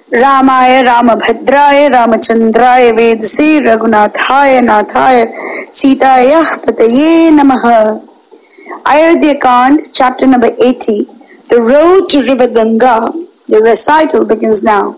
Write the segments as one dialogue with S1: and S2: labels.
S1: रामाय रामभद्राय रामचंद्राय वेदसे रघुनाथाय नाथाय सीतायाः पतये नमः. Ayodhya Kand, chapter number 80, The Road to River Ganga. The recital begins now.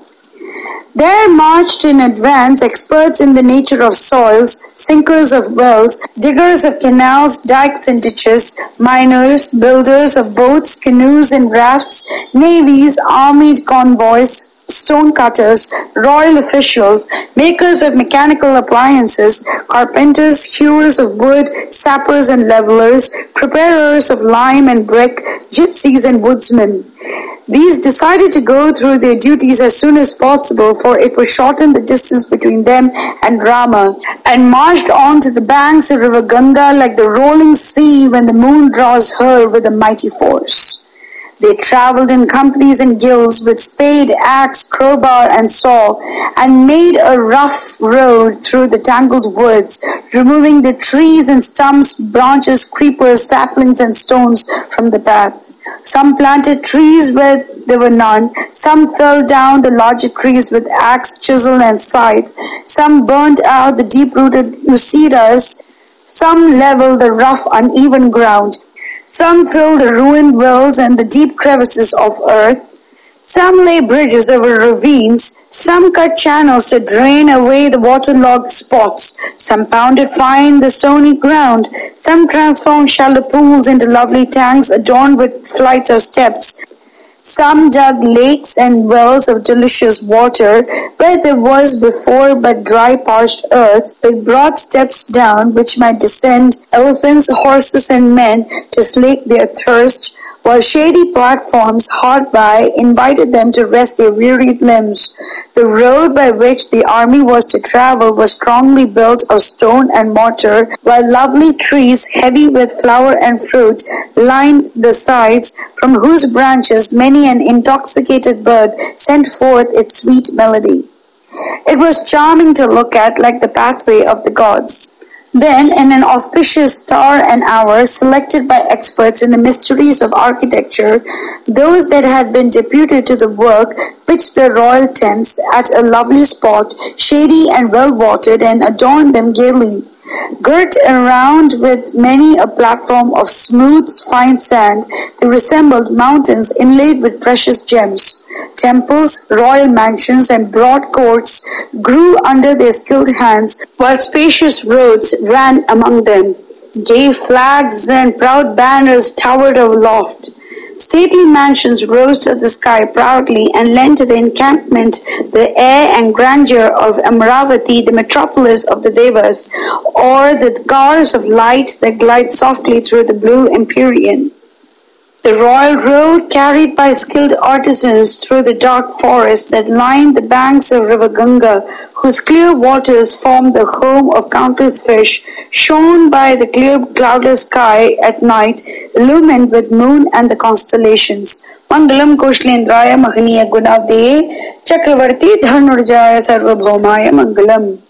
S1: There marched in advance experts in the nature of soils, sinkers of wells, diggers of canals, dikes and ditches, miners, builders of boats, canoes and rafts, navies, armed convoys, stone cutters, royal officials, makers of mechanical appliances, carpenters, hewers of wood, sappers and levelers, preparers of lime and brick, gypsies and woodsmen. These decided to go through their duties as soon as possible, for it would shorten the distance between them and Rama, and marched on to the banks of river Ganga like the rolling sea when the moon draws her with a mighty force. They travelled in companies and guilds with spade, axe, crowbar and saw, and made a rough road through the tangled woods, removing the trees and stumps, branches, creepers, saplings and stones from the path. Some planted trees where there were none, some felled down the larger trees with axe, chisel and scythe, some burnt out the deep-rooted usiras, some levelled the rough, uneven ground. Some filled the ruined wells and the deep crevices of earth. Some lay bridges over ravines. Some cut channels to drain away the waterlogged spots. Some pounded fine the stony ground. Some transformed shallow pools into lovely tanks adorned with flights of steps. Some dug lakes and wells of delicious water, where there was before but dry parched earth, with broad steps down which might descend elephants, horses, and men to slake their thirst, while shady platforms hard by invited them to rest their wearied limbs. The road by which the army was to travel was strongly built of stone and mortar, while lovely trees, heavy with flower and fruit, lined the sides, from whose branches many an intoxicated bird sent forth its sweet melody. It was charming to look at, like the pathway of the gods. Then, in an auspicious star and hour, selected by experts in the mysteries of architecture, those that had been deputed to the work pitched their royal tents at a lovely spot, shady and well-watered, and adorned them gaily. Girt around with many a platform of smooth, fine sand, they resembled mountains inlaid with precious gems. Temples, royal mansions, and broad courts grew under their skilled hands, while spacious roads ran among them. Gay flags and proud banners towered aloft. Stately mansions rose to the sky proudly and lent to the encampment the air and grandeur of Amaravati, the metropolis of the Devas, or the cars of light that glide softly through the blue Empyrean. The royal road, carried by skilled artisans through the dark forest that lined the banks of river Ganga, whose clear waters formed the home of countless fish, shone by the clear cloudless sky at night, illumined with moon and the constellations. Mangalam Koshlendraya Mahaniya Gunavdeye Chakravarti Dhanurjaya Sarvabhaumaya Mangalam.